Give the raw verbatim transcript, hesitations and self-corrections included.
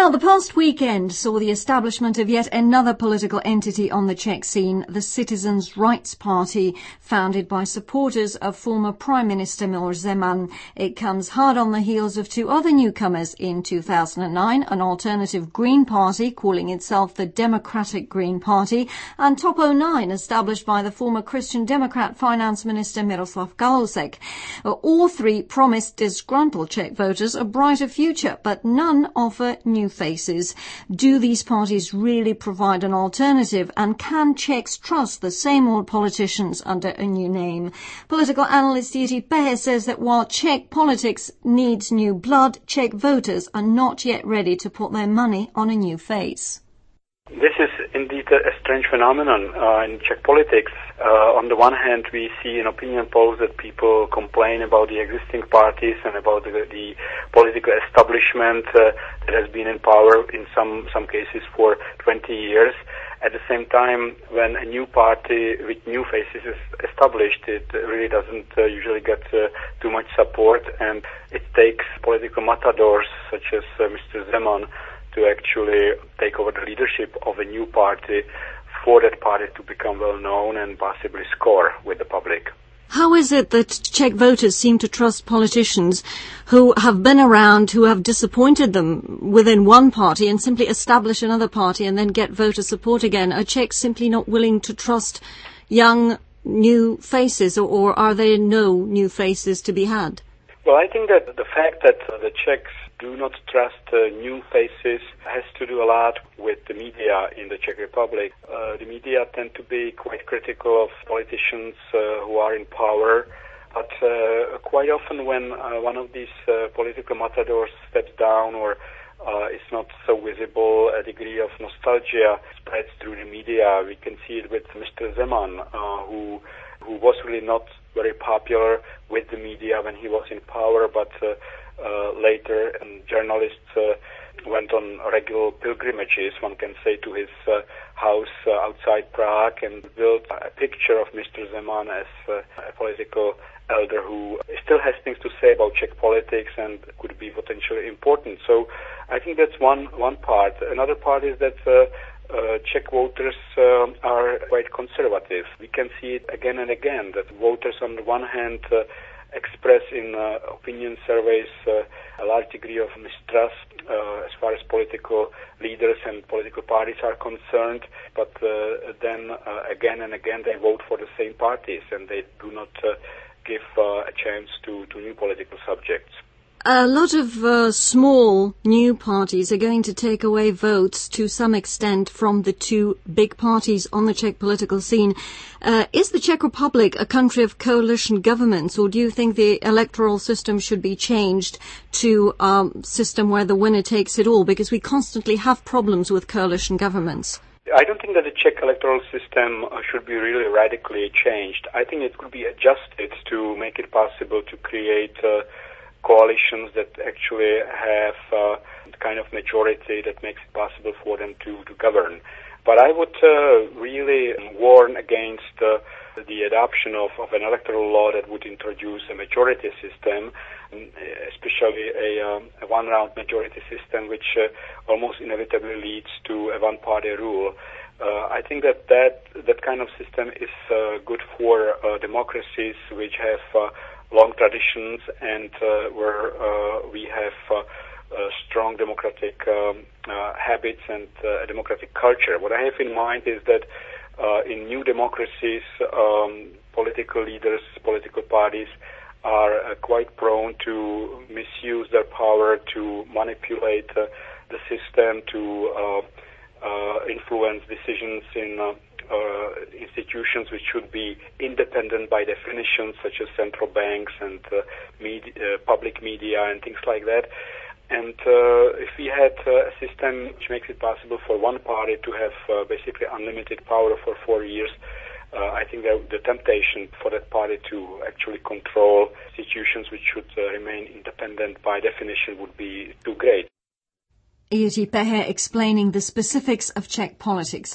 Well, the past weekend saw the establishment of yet another political entity on the Czech scene, the Citizens' Rights Party, founded by supporters of former Prime Minister Miloš Zeman. It comes hard on the heels of two other newcomers in two thousand nine, an alternative Green Party calling itself the Democratic Green Party, and Top oh nine, established by the former Christian Democrat Finance Minister Miroslav Kalousek. All three promised disgruntled Czech voters a brighter future, but none offer new faces. Do these parties really provide an alternative, and can Czechs trust the same old politicians under a new name? Political analyst Jiří Pehe says that while Czech politics needs new blood, Czech voters are not yet ready to put their money on a new face. This is indeed a strange phenomenon uh, in Czech politics. Uh, on the one hand, we see in opinion polls that people complain about the existing parties and about the, the political establishment uh, that has been in power in some, some cases for twenty years. At the same time, when a new party with new faces is established, it really doesn't uh, usually get uh, too much support, and it takes political matadors such as uh, Mister Zeman to actually take over the leadership of a new party for that party to become well known and possibly score with the public. How is it that Czech voters seem to trust politicians who have been around, who have disappointed them within one party and simply establish another party and then get voter support again? Are Czechs simply not willing to trust young, new faces, or, or are there no new faces to be had? Well, I think that the fact that uh, the Czechs do not trust uh, new faces has to do a lot with the media in the Czech Republic. Uh, the media tend to be quite critical of politicians uh, who are in power, but uh, quite often when uh, one of these uh, political matadors steps down or uh, is not so visible, a degree of nostalgia spreads through the media. We can see it with Mister Zeman, uh, who who was really not very popular with the media when he was in power, but uh, uh, later um, journalists uh, went on regular pilgrimages, one can say, to his uh, house uh, outside Prague and built a picture of Mister Zeman as uh, a political elder who still has things to say about Czech politics and could be potentially important. So I think that's one, one part. Another part is that uh, Uh, Czech voters uh, are quite conservative. We can see it again and again, that voters on the one hand uh, express in uh, opinion surveys uh, a large degree of mistrust uh, as far as political leaders and political parties are concerned, but uh, then uh, again and again they vote for the same parties and they do not uh, give uh, a chance to, to new political subjects. A lot of uh, small new parties are going to take away votes to some extent from the two big parties on the Czech political scene. Uh, is the Czech Republic a country of coalition governments, or do you think the electoral system should be changed to a um, system where the winner takes it all? Because we constantly have problems with coalition governments. I don't think that the Czech electoral system uh, should be really radically changed. I think it could be adjusted to make it possible to create uh, coalitions that actually have uh, the kind of majority that makes it possible for them to, to govern. But I would uh, really warn against uh, the adoption of, of an electoral law that would introduce a majority system, especially a, um, a one-round majority system, which uh, almost inevitably leads to a one-party rule. Uh, I think that, that that kind of system is uh, good for uh, democracies which have uh, long traditions and uh, where uh, we have uh, uh, strong democratic um, uh, habits and uh, a democratic culture. What I have in mind is that uh, in new democracies, um, political leaders, political parties are uh, quite prone to misuse their power, to manipulate uh, the system, to uh, uh, influence decisions in uh, Uh, institutions which should be independent by definition, such as central banks and uh, media, uh, public media and things like that. And uh, if we had uh, a system which makes it possible for one party to have uh, basically unlimited power for four years, uh, I think that the temptation for that party to actually control institutions which should uh, remain independent by definition would be too great. Jiří Pehe explaining the specifics of Czech politics.